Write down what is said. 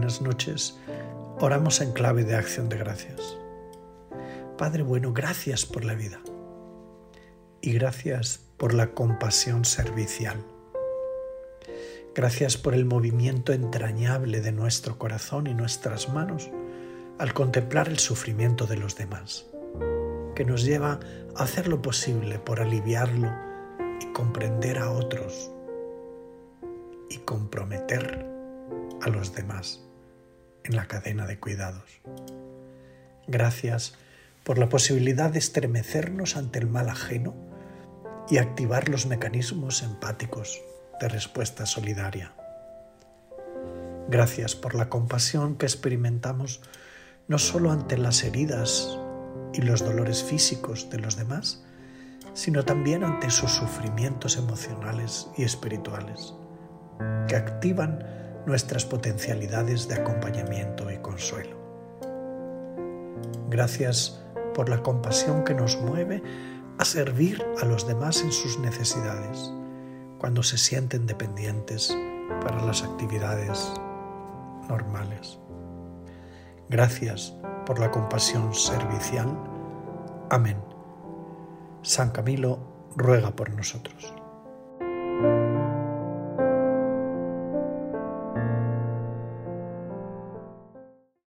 buenas noches, oramos en clave de acción de gracias. Padre bueno, gracias por la vida y gracias por la compasión servicial. Gracias por el movimiento entrañable de nuestro corazón y nuestras manos al contemplar el sufrimiento de los demás, que nos lleva a hacer lo posible por aliviarlo y comprender a otros y comprometer a los demás en la cadena de cuidados. Gracias por la posibilidad de estremecernos ante el mal ajeno y activar los mecanismos empáticos de respuesta solidaria. Gracias por la compasión que experimentamos no solo ante las heridas y los dolores físicos de los demás, sino también ante sus sufrimientos emocionales y espirituales, que activan nuestras potencialidades de acompañamiento y consuelo. Gracias por la compasión que nos mueve a servir a los demás en sus necesidades, cuando se sienten dependientes para las actividades normales. Gracias por la compasión servicial. Amén. San Camilo ruega por nosotros.